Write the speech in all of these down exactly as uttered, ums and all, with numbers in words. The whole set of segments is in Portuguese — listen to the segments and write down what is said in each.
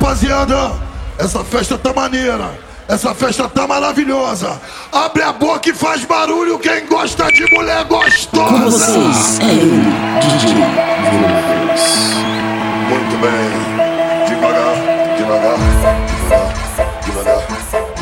rapaziada, essa festa tá maneira, essa festa tá maravilhosa. Abre a boca e faz barulho quem gosta de mulher gostosa. Com vocês é ele, D J Voz. Muito bem, devagar, devagar, devagar, devagar, devagar.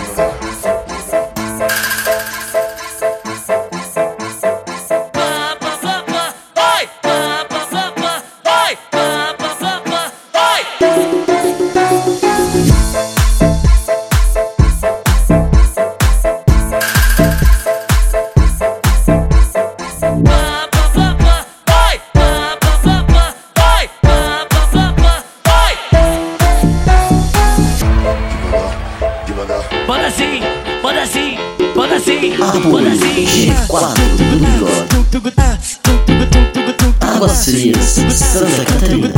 Manda assim, manda assim, manda assim, Apoio G quatro do Bigode. Águas Frias, Santa Catarina.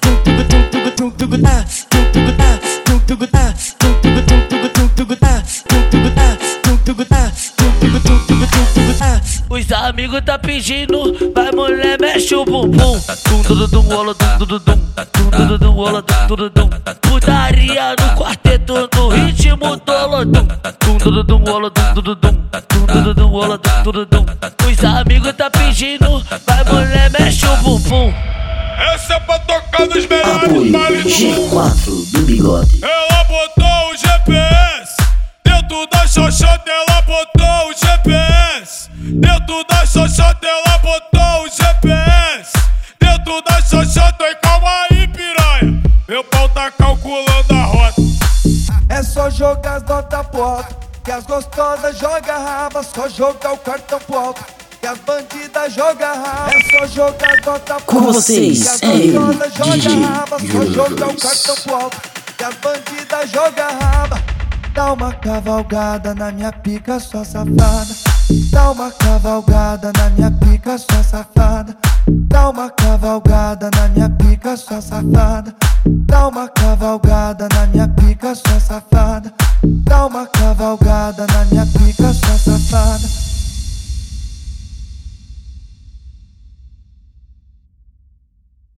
Os amigos tá pedindo, vai mulher, mexe o bumbum. Tum tum tum rola tum tum tum tum tum tum rola tum tum tum. Putaria no quarteto no ritmo do lodum. Tum tum tum rola tum tum tum tum tum rola tum tum tum. Os amigos tá pedindo, vai mulher, mexe o bumbum. Essa é pra tocar nos melhores Apoio bailes do G mundo. quatro do Bigode. Ela botou o G P S dentro da xoxota, ela botou o G P S dentro da xoxota, ela botou o G P S dentro da xoxota. E calma aí, piranha, meu pau tá calculando a rota. É só jogar as notas pro alto, que as gostosas jogam raba. Só jogar o cartão pro alto, que as bandidas jogam raba. É só jogar as notas pro Com alto, vocês que as é ele, gostosas D J jogam raba. Só jogar o Voz. cartão pro alto, que as bandidas jogam raba. Dá uma cavalgada na minha pica, sua safada. Dá uma cavalgada na minha pica, sua safada. Dá uma cavalgada na minha pica, sua safada. Dá uma cavalgada na minha pica, sua safada. Dá uma cavalgada na minha